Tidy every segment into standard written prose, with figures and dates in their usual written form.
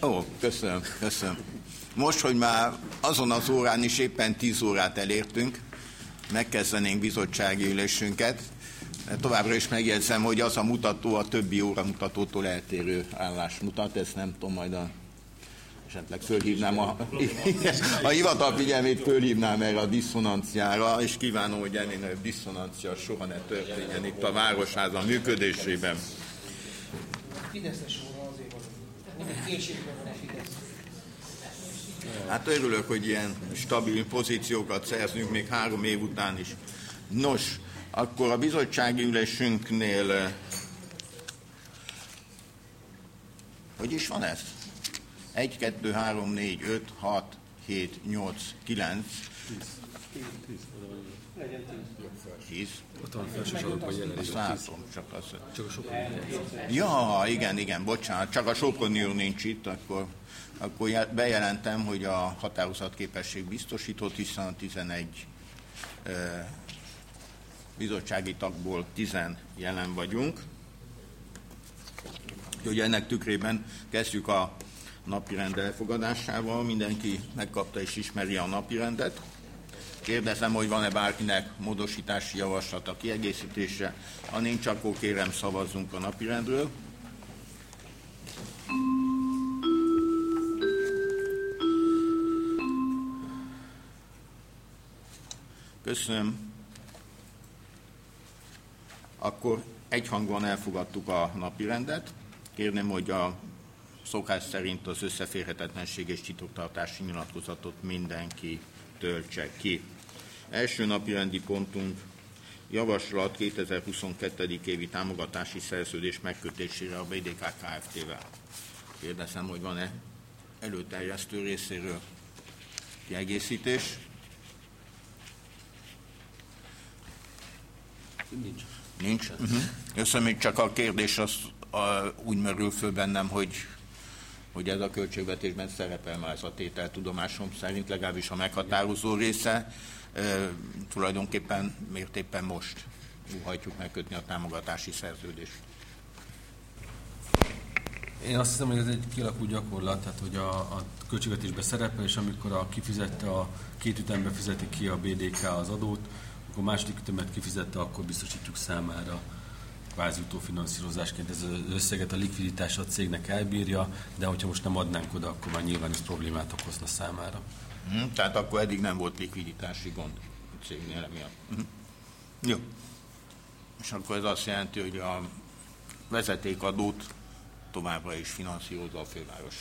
Ó, köszönöm. Most, hogy már azon az órán is éppen 10 órát elértünk, megkezdenénk bizottsági ülésünket. Továbbra is megjegyzem, hogy az a mutató a többi óramutatótól eltérő állást mutat, ezt nem tudom, majd esetleg fölhívnám a hivatal figyelmét, fölhívnám erre a disszonanciára, és kívánom, hogy ennél nagyobb disszonancia soha ne történjen itt a Városháza működésében. Fideszes óra azért van. Készségben van a Fidesz. Hát örülök, hogy ilyen stabil pozíciókat szerzünk még 3 év után is. Nos, akkor a bizottsági ülésünknél, hogy is van ez? 1, 2, 3, 4, 5, 6, 7, 8, 9. 10. Ott van felső sorokban jelenleg. Azt látom, csak az. Csak a Soproni. Ja, igen, bocsánat, csak a Soproni úr nincs itt, akkor bejelentem, hogy a határozatképesség biztosított, hiszen a 11 bizottsági tagból 10 jelen vagyunk. Úgyhogy ennek tükrében kezdjük a napirend elfogadásával. Mindenki megkapta és ismeri a napirendet. Kérdezem, hogy van-e bárkinek módosítási javaslata, kiegészítése. Ha nincs, akkor kérem, szavazzunk a napirendről. Köszönöm. Akkor egyhangúan elfogadtuk a napirendet. Kérném, hogy a szokás szerint az összeférhetetlenség és titoktartási nyilatkozatot mindenki töltse ki. Első napirendi pontunk javaslat 2022. évi támogatási szerződés megkötésére a BDK Kft-vel. Kérdezem, hogy van-e előterjesztő részéről kiegészítés? Nincs. Köszönöm, még csak a kérdés az úgy merül föl bennem, hogy ez a költségvetésben szerepel már ez a tétel tudomásom szerint, legalábbis a meghatározó része. Tulajdonképpen miért éppen most hajtjuk megkötni a támogatási szerződést? Én azt hiszem, hogy ez egy kialakult gyakorlat, tehát hogy a költségvetésben szerepel, és amikor a 2 ütemben fizeti ki a BDK az adót, akkor második ütemet kifizette, akkor biztosítjuk számára kvázi utófinanszírozásként ez az összeget, a likviditás a cégnek elbírja, de hogyha most nem adnánk oda, akkor már nyilván ez problémát okozna számára. Tehát akkor eddig nem volt likviditási gond a cégnél emiatt. Jó. És akkor ez azt jelenti, hogy a vezetékadót továbbra is finanszírozza a főváros.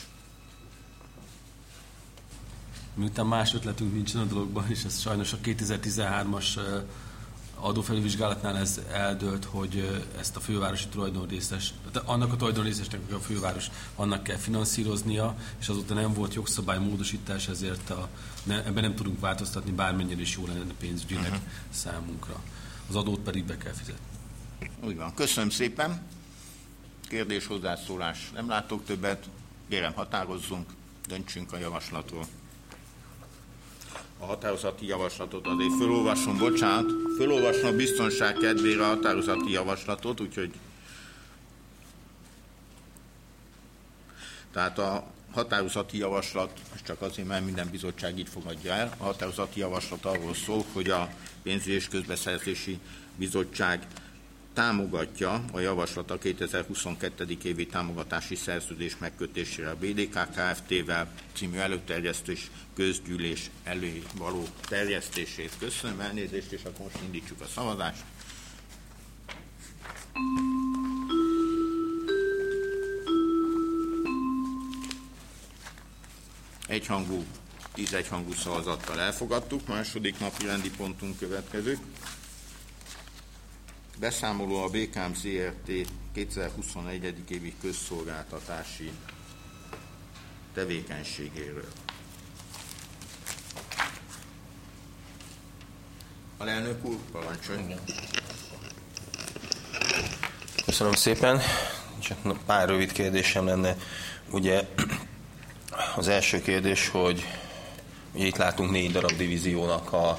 Miután más ötletünk nincsen a dologban, és ez sajnos a 2013-as adófelülvizsgálatnál ez eldőlt, hogy ezt a fővárosi tulajdonrészes, annak a tulajdonrészesnek, hogy a főváros annak kell finanszíroznia, és azóta nem volt jogszabálymódosítás, ezért ebben nem tudunk változtatni, bármennyire is jó lenne pénzügyileg számunkra. Az adót pedig be kell fizetni. Úgy van. Köszönöm szépen. Kérdés, hozzászólás. Nem látok többet. Kérem, határozzunk, döntsünk a javaslatról. A határozati javaslatot azért fölolvasom a biztonság kedvére a határozati javaslatot, úgyhogy tehát a határozati javaslat, csak azért, mert minden bizottság így fogadja el, a határozati javaslat arról szól, hogy a pénzügyi és közbeszerzési bizottság támogatja a javaslat a 2022. évi támogatási szerződés megkötésére a BDK Kft-vel című előterjesztés közgyűlés elé való terjesztését. Köszönöm, elnézést, és akkor most indítsuk a szavazást. Egyhangú, 10 egyhangú szavazattal elfogadtuk. Második napi rendi pontunk következő. Beszámoló a BKM Zrt. 2021. évi közszolgáltatási tevékenységéről. Alelnök úr, parancsoljon. Köszönöm szépen. Csak pár rövid kérdésem lenne. Ugye az első kérdés, hogy ugye itt látunk 4 darab divíziónak a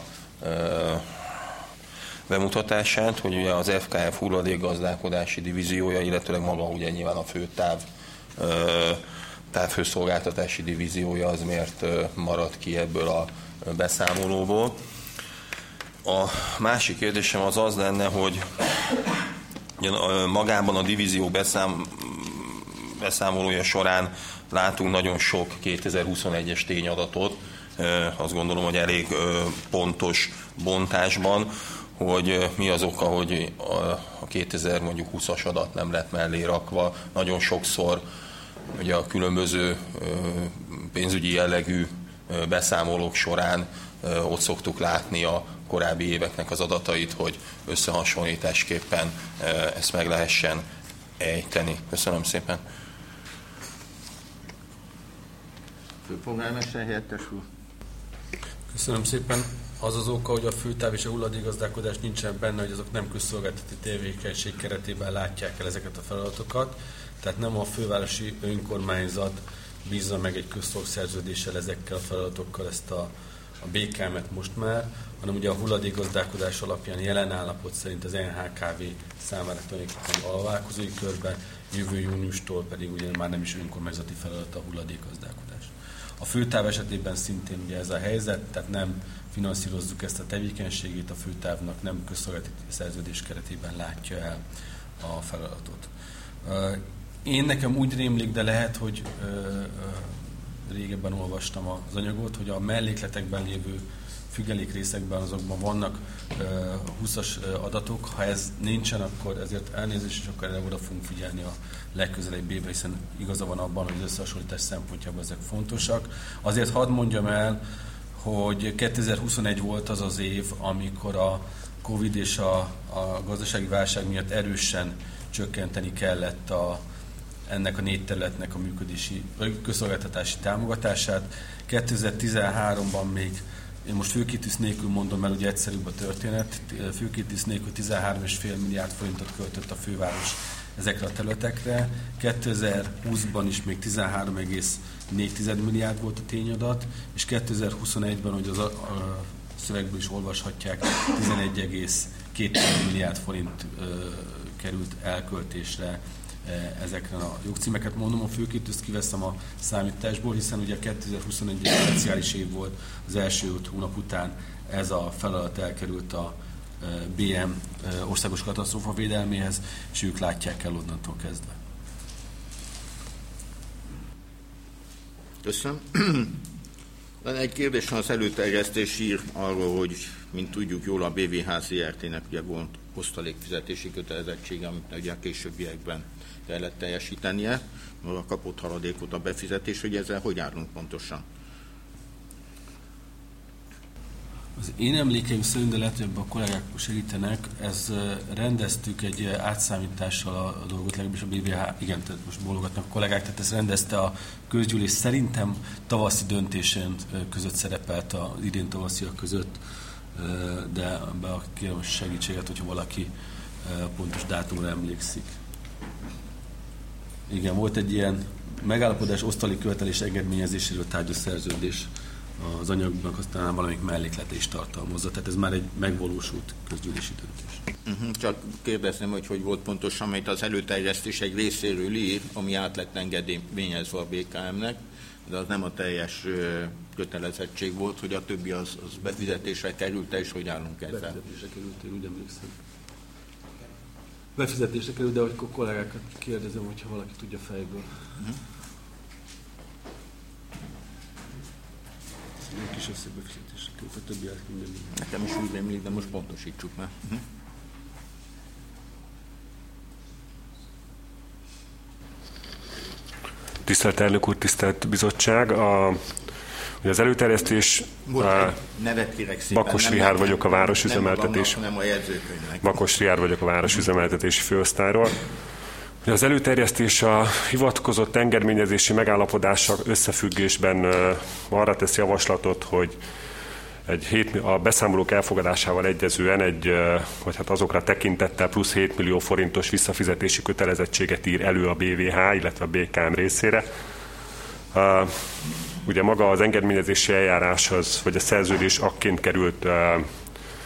bemutatását, hogy ugye az FKF hulladékgazdálkodási divíziója, illetőleg maga ugye nyilván a főtáv távhőszolgáltatási divíziója az miért maradt ki ebből a beszámolóból. A másik kérdésem az lenne, hogy magában a divízió beszámolója során látunk nagyon sok 2021-es tényadatot, azt gondolom, hogy elég pontos bontásban, hogy mi az oka, hogy a 2020-as adat nem lett mellé rakva. Nagyon sokszor ugye a különböző pénzügyi jellegű beszámolók során ott szoktuk látni a korábbi éveknek az adatait, hogy összehasonlításképpen ezt meg lehessen ejteni. Köszönöm szépen. Főpolgármester helyettes úr. Köszönöm szépen. Az az oka, hogy a főtáv és a hulladékgazdálkodás nincsen benne, hogy azok nem közszolgáltatói tevékenység keretében látják el ezeket a feladatokat. Tehát nem a fővárosi önkormányzat bízza meg egy közszolgszerződéssel ezekkel a feladatokkal ezt a BKM-et most már, hanem ugye a hulladékgazdálkodás alapján jelen állapot szerint az NHKV számára tulajdonképpen alvállalkozói körben, jövő júniustól pedig ugye már nem is önkormányzati feladat a hulladékgazdálkodás. A főtáv esetében szintén ugye ez a helyzet, tehát nem finanszírozzuk ezt a tevékenységét, a főtávnak nem közszolgáltatói szerződés keretében látja el a feladatot. Nekem úgy rémlik, de lehet, hogy régebben olvastam az anyagot, hogy a mellékletekben lévő függelékrészekben azokban vannak 20-as adatok. Ha ez nincsen, akkor ezért elnézést, és akkor erre oda fogunk figyelni a legközelebbi évben, hiszen igaza van abban, hogy az összehasonlítás szempontjából ezek fontosak. Azért hadd mondjam el, hogy 2021 volt az az év, amikor a Covid és a gazdasági válság miatt erősen csökkenteni kellett ennek a 4 területnek a működési, közszolgáltatási támogatását. 2013-ban még, én most főkétűz nélkül mondom el, ugye egyszerűbb a történet, főkétűz nélkül 13,5 milliárd forintot költött a főváros ezekre a területekre. 2020-ban is még 13,4 milliárd volt a tényadat, és 2021-ben, hogy a szövegből is olvashatják, 11,2 milliárd forint került elköltésre ezekre a jogcímeket. Mondom, a főkétűzt kiveszem a számításból, hiszen ugye 2021 egy speciális év volt, az első 5 hónap után ez a feladat elkerült a BM országos katasztrófa védelméhez, és ők látják el onnantól kezdve. Köszönöm. Van egy kérdés, az előterjesztés ír arról, hogy, mint tudjuk jól, a BVH Zrt-nek ugye volt osztalékfizetési kötelezettsége, amit ugye a későbbiekben kellett teljesítenie, a kapott haladékot a befizetés, hogy ezzel hogy állunk pontosan? Az én emlékeim szerint, de lehet, hogy a kollégák segítenek, rendeztük egy átszámítással a dolgot, legalábbis a BVH, igen, tehát most bólogatnak a kollégák, tehát ezt rendezte a közgyűlés, szerintem tavaszi döntésen között szerepelt az idén tavasziak között, de kérem a segítséget, hogyha valaki pontos dátumra emlékszik. Igen, volt egy ilyen megállapodás osztalék követelés engedményezéséről tárgyas szerződés az anyagnak, aztán valamelyik melléklete is tartalmazza. Tehát ez már egy megvalósult közgyűlési döntés. Csak kérdezném, hogy volt pontosan, amit az előterjesztés egy részéről ír, ami át lett engedményezve a BKM-nek, de az nem a teljes kötelezettség volt, hogy a többi az befizetésre került, és hogy állunk ezzel. Befizetésre került, én úgy emlékszem. Befizetésre került, de hogy kollégákat kérdezem, hogyha valaki tudja fejből. Egy kis összegbefizetésre került, a többi minden. Nekem is úgy emlék, de most pontosítsuk már. Tisztelt elnök úr, tisztelt bizottság! Az előterjesztés... Nevet kérek szépen. Bakos Rihárd vagyok a városüzemeltetés. Nem a jegyzőkönyvnek. Bakos Rihárd vagyok a városüzemeltetési főosztályról. Az előterjesztés a hivatkozott engedményezési megállapodással összefüggésben arra tesz javaslatot, hogy a beszámolók elfogadásával egyezően vagy hát azokra tekintettel plusz 7 millió forintos visszafizetési kötelezettséget ír elő a BVH, illetve a BKM részére. Ugye maga az engedményezési eljárás vagy a szerződés akként került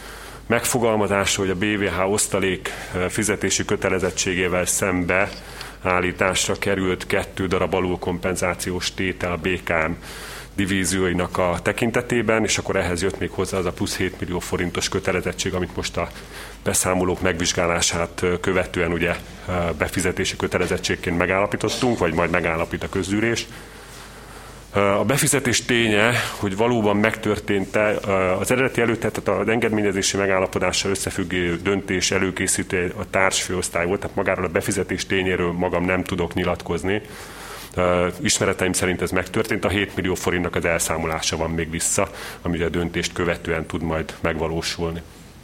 megfogalmazásra, hogy a BVH osztalék fizetési kötelezettségével szembe állításra került 2 darab alulkompenzációs tétel a BKM divízióinak a tekintetében, és akkor ehhez jött még hozzá az a plusz 7 millió forintos kötelezettség, amit most a beszámolók megvizsgálását követően ugye befizetési kötelezettségként megállapítottunk, vagy majd megállapít a közgyűlés. A befizetés ténye, hogy valóban megtörtént-e, az eredeti tehát az engedményezési megállapodással összefüggő döntés előkészítő a társfőosztály volt, tehát magáról a befizetés tényéről magam nem tudok nyilatkozni. Ismereteim szerint ez megtörtént, a 7 millió forintnak az elszámolása van még vissza, ami a döntést követően tud majd megvalósulni.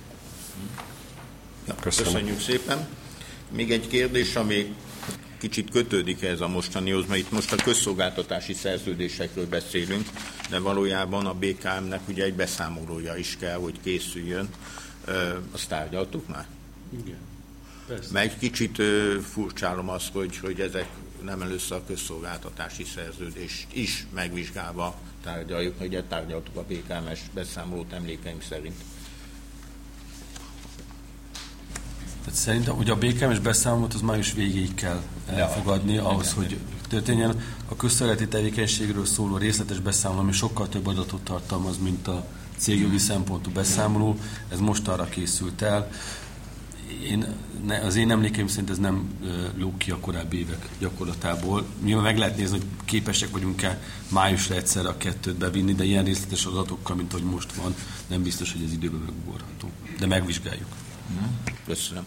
Köszönjük szépen. Még egy kérdés, ami kicsit kötődik ez a mostanihoz, mert itt most a közszolgáltatási szerződésekről beszélünk, de valójában a BKM-nek ugye egy beszámolója is kell, hogy készüljön. Azt tárgyaltuk már? Igen. Persze. Mert egy kicsit furcsálom azt, hogy ezek nem először a közszolgáltatási szerződést is megvizsgálva tárgyaljuk, hogy tárgyaltuk a BKM-es beszámolót emlékeim szerint. Tehát szerintem, hogy a BKM-es beszámolót az május végéig kell elfogadni, ahhoz, hogy történjen. A közszolgálati tevékenységről szóló részletes beszámoló, ami sokkal több adatot tartalmaz, mint a cégjogi szempontú beszámoló, ez most arra készült el. Az én emlékeim szerint ez nem lóg ki a korábbi évek gyakorlatából. Nyilván meg lehet nézni, hogy képesek vagyunk-e májusra egyszerre a kettőt bevinni, de ilyen részletes adatokkal, mint ahogy most van, nem biztos, hogy ez időben megugorható. De megvizsgáljuk. Köszönöm.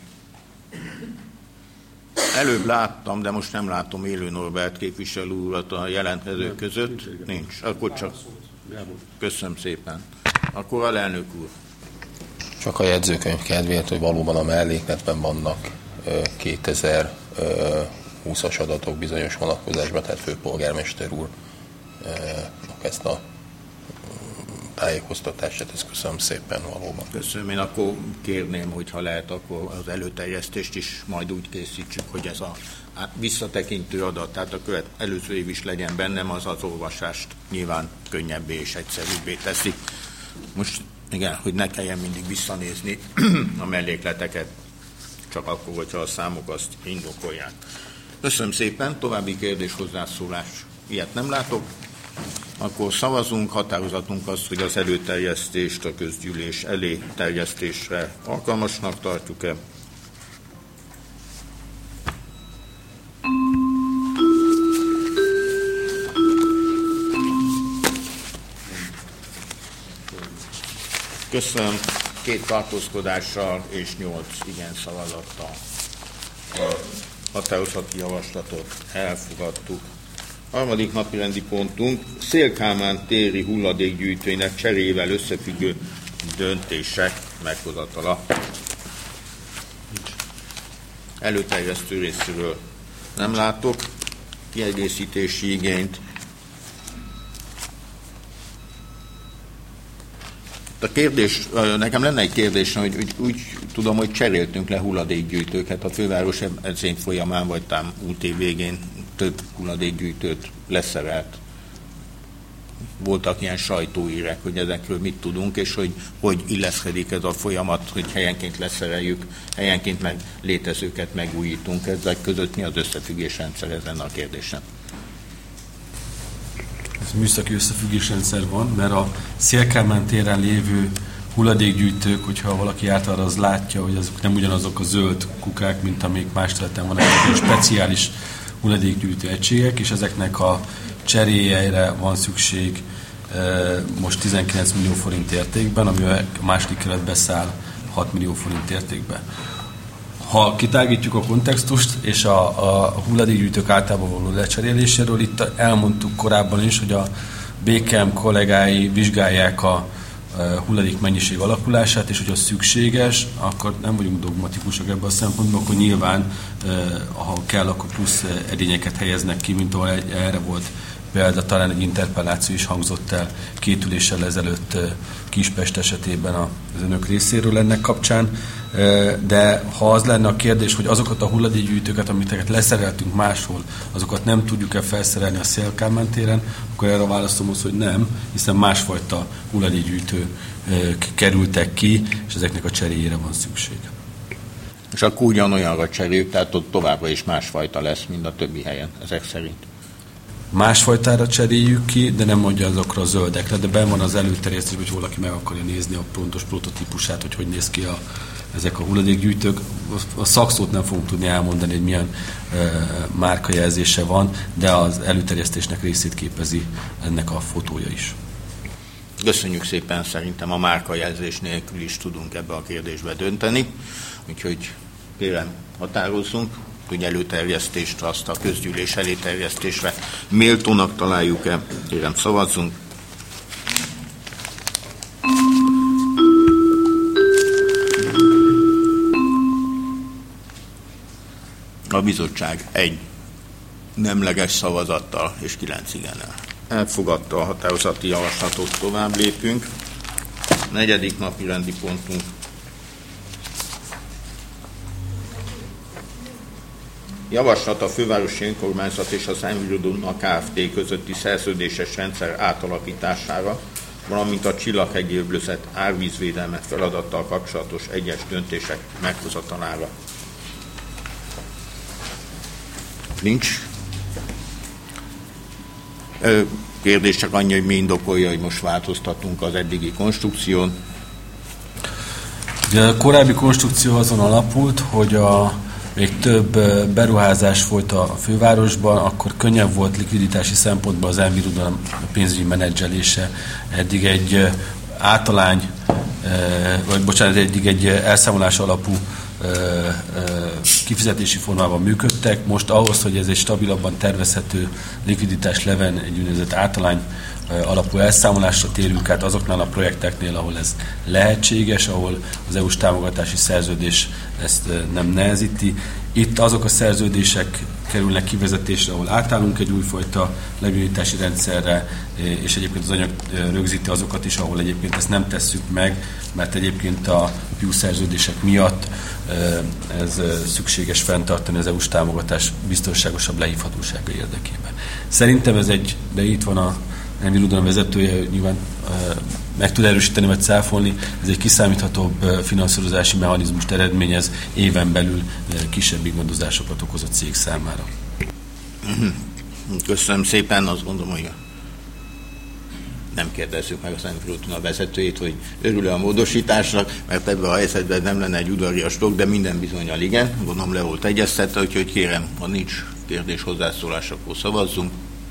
Előbb láttam, de most nem látom Élő Norbert képviselő urat a jelentkezők között. Nincs. Akkor csak... Köszönöm szépen. Akkor alelnök úr. Csak a jegyzőkönyv kedvéért, hogy valóban a mellékletben vannak 2020-as adatok bizonyos vonatkozásban, tehát főpolgármester úr ezt a tájékoztatását, ezt köszönöm szépen valóban. Köszönöm, én akkor kérném, hogyha lehet, akkor az előterjesztést is majd úgy készítsük, hogy ez a visszatekintő adat, tehát a előző év is legyen bennem, az olvasást nyilván könnyebbé és egyszerűbbé teszi. Most igen, hogy ne kelljen mindig visszanézni a mellékleteket, csak akkor, hogyha a számok azt indokolják. Köszönöm szépen, további kérdés, hozzászólás, ilyet nem látok. Akkor szavazunk, határozatunk az, hogy az előterjesztést a közgyűlés elé terjesztésre alkalmasnak tartjuk-e. Köszönöm, 2 tartózkodással és 8 igen szavazattal határozati javaslatot elfogadtuk. Harmadik napi rendi pontunk Széll-Kálmán téri hulladékgyűjtőinek cseréjével összefüggő döntések meghozatala. Előterjesztő részéről nem látok kiegészítési igényt. A kérdés, nekem lenne egy kérdés, hogy úgy tudom, hogy cseréltünk le hulladékgyűjtőket a főváros edzény folyamán, vagy tám múlt év végén több hulladékgyűjtőt leszerelt. Voltak ilyen sajtóírek, hogy ezekről mit tudunk, és hogy illeszkedik ez a folyamat, hogy helyenként leszereljük, helyenként meg létezőket megújítunk. Ezek között mi az összefüggésrendszer ezen a kérdésen? Ez műszaki összefüggésrendszer van, mert a Széll-Kálmán téren lévő hulladékgyűjtők, hogyha valaki által az látja, hogy azok nem ugyanazok a zöld kukák, mint amik más területen van, ezek speciális hulladékgyűjtő egységek, és ezeknek a cseréjére van szükség most 19 millió forint értékben, ami a második keret beszáll 6 millió forint értékben. Ha kitágítjuk a kontextust és a hulladékgyűjtők általában való lecseréléséről, itt elmondtuk korábban is, hogy a BKM kollégái vizsgálják a hulladék mennyiség alakulását, és hogyha szükséges, akkor nem vagyunk dogmatikusak ebben a szempontból, akkor nyilván, ha kell, akkor plusz edényeket helyeznek ki, mint ahol erre volt példa, talán egy interpelláció is hangzott el 2 üléssel ezelőtt Kispest esetében az önök részéről ennek kapcsán. De ha az lenne a kérdés, hogy azokat a hulladékgyűjtőket, amiket leszereltünk máshol, azokat nem tudjuk-e felszerelni a Széll-Kálmán téren, akkor erre a válaszom az, hogy nem, hiszen másfajta hulladékgyűjtők kerültek ki, és ezeknek a cseréjére van szükség. És akkor ugyanolyanra cseréljük, tehát ott továbbra is másfajta lesz, mint a többi helyen, ezek szerint. Másfajtára cseréljük ki, de nem mondja azokra a zöldekre, de benn van az előterjesztésben, hogy valaki meg akarja nézni a pontos prototípusát, hogy néz ki ezek a hulladékgyűjtők. A szakszót nem fogunk tudni elmondani, hogy milyen márkajelzése van, de az előterjesztésnek részét képezi ennek a fotója is. Köszönjük szépen, szerintem a márkajelzés nélkül is tudunk ebbe a kérdésbe dönteni, úgyhogy kérem határozzunk, hogy előterjesztést, azt a közgyűlés előterjesztésre méltónak találjuk-e. Kérem szavazzunk. A bizottság 1 nemleges szavazattal és 9 igennel elfogadta a határozati javaslatot, tovább lépünk. 4. napi rendi pontunk. Javaslat a fővárosi önkormányzat és az Environma Kft. Közötti szerződéses rendszer átalakítására, valamint a Csillaghegyi öblözet árvízvédelme feladattal kapcsolatos egyes döntések meghozatalára. Nincs. Kérdés csak annyi, hogy mi indokolja, hogy most változtatunk az eddigi konstrukción. Ugye a korábbi konstrukció azon alapult, hogy még több beruházás folyt a fővárosban, akkor könnyebb volt likviditási szempontból az Environma pénzügyi menedzselése. Eddig egy eddig egy elszámolás alapú kifizetési formában működtek. Most ahhoz, hogy ez egy stabilabban tervezhető likviditás leven egy úgynevezett általány alapú elszámolásra térünk át azoknál a projekteknél, ahol ez lehetséges, ahol az EU-s támogatási szerződés ezt nem nehezíti. Itt azok a szerződések kerülnek kivezetésre, ahol átállunk egy újfajta lebonyolítási rendszerre, és egyébként az anyag rögzíti azokat is, ahol egyébként ezt nem tesszük meg, mert egyébként a PIU szerződések miatt ez szükséges fenntartani az EU-s támogatás biztonságosabb lehívhatósága érdekében. Szerintem de itt van a Environma vezetője, nyilván meg tud erősíteni vagy cáfolni, ez egy kiszámíthatóbb finanszírozási mechanizmust eredményez, éven belül kisebb ingadozásokat okoz a cég számára. Köszönöm szépen, azt gondolom, hogy nem kérdezzük meg az Environma vezetőjét, hogy örül-e a módosításnak, mert ebben a helyzetben nem lenne egy udvarias dolog, de minden bizonnyal igen, gondolom le volt egyeztetve, úgyhogy kérem, ha nincs kérdés, hozzászólás, akkor szavazzunk.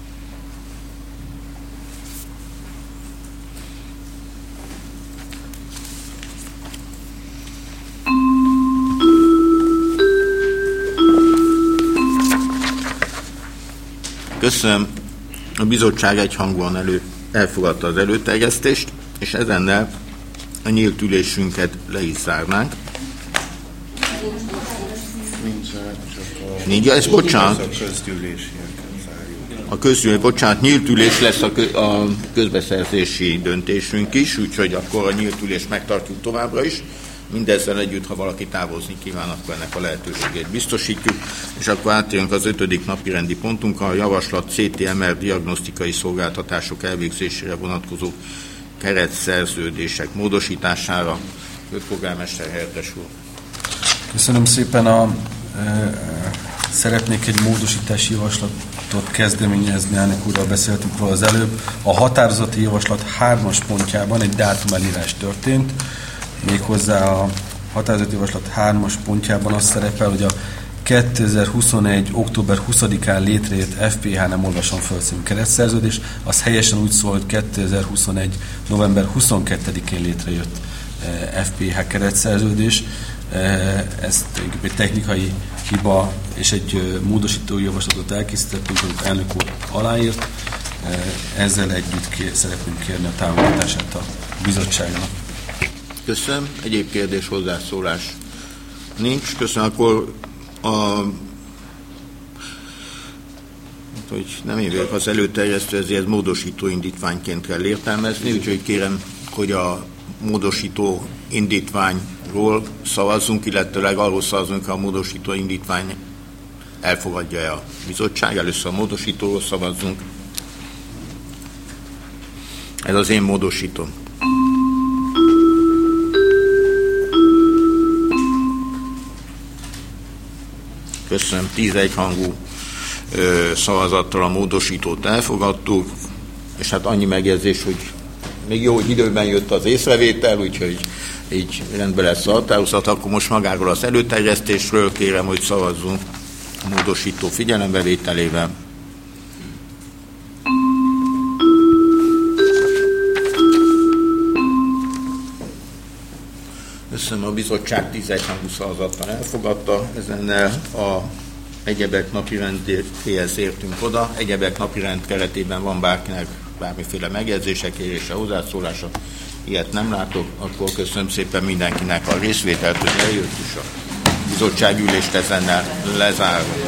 Köszönöm. A bizottság egyhangúan elfogadta az előterjesztést, és ezennel a nyílt ülésünket le is zárnánk. Nincs, ez bocsánat. A közgyűlés, bocsánat, nyílt ülés lesz a közbeszerzési döntésünk is, úgyhogy akkor a nyílt ülést megtartjuk továbbra is. Mindezzel együtt, ha valaki távozni kíván, akkor ennek a lehetőségét biztosítjuk. És akkor átérünk az 5. napi rendi pontunk, a javaslat CTMR diagnosztikai szolgáltatások elvégzésére vonatkozó keretszerződések módosítására. Főpolgármester helyettes úr. Köszönöm szépen. Szeretnék egy módosítási javaslatot kezdeményezni, elnök úrral beszéltünk róla az előbb. A határozati javaslat 3-as pontjában egy dátumelírás történt. Méghozzá a határozati javaslat 3-as pontjában az szerepel, hogy a 2021. október 20-án létrejött FPH, nem olvasom föl című keretszerződés, az helyesen úgy szól, hogy 2021. november 22-én létrejött FPH keretszerződés. Ez egy technikai hiba, és egy módosító javaslatot elkészítettünk, amit elnök úr aláírt. Ezzel együtt szeretném kérni a támogatását a bizottságnak. Köszönöm. Egyéb kérdés, hozzászólás nincs. Köszönöm. Akkor hogy nem én vagyok az előterjesztő, ezért módosító indítványként kell értelmezni, úgyhogy kérem, hogy a módosító indítványról szavazzunk, illetőleg arról szavazzunk, a módosító indítvány elfogadja a bizottság. Először a módosítóról szavazzunk. Ez az én módosítom. Köszönöm. 10 egyhangú szavazattal a módosítót elfogadtuk, és hát annyi megjegyzés, hogy még jó, hogy időben jött az észrevétel, úgyhogy így rendben lesz a határozat. Akkor most magáról az előterjesztésről kérem, hogy szavazzunk a módosító figyelembevételével. Köszönöm, a bizottság 10 egyhangú szavazattal elfogadta, ezennel a egyebek napirendjéhez értünk oda. Egyebek napirend keretében van bárkinek bármiféle megjegyzése, kérése, hozzászólása, ilyet nem látok, akkor köszönöm szépen mindenkinek a részvételt, hogy eljött, és a bizottságülést ezennel lezárva.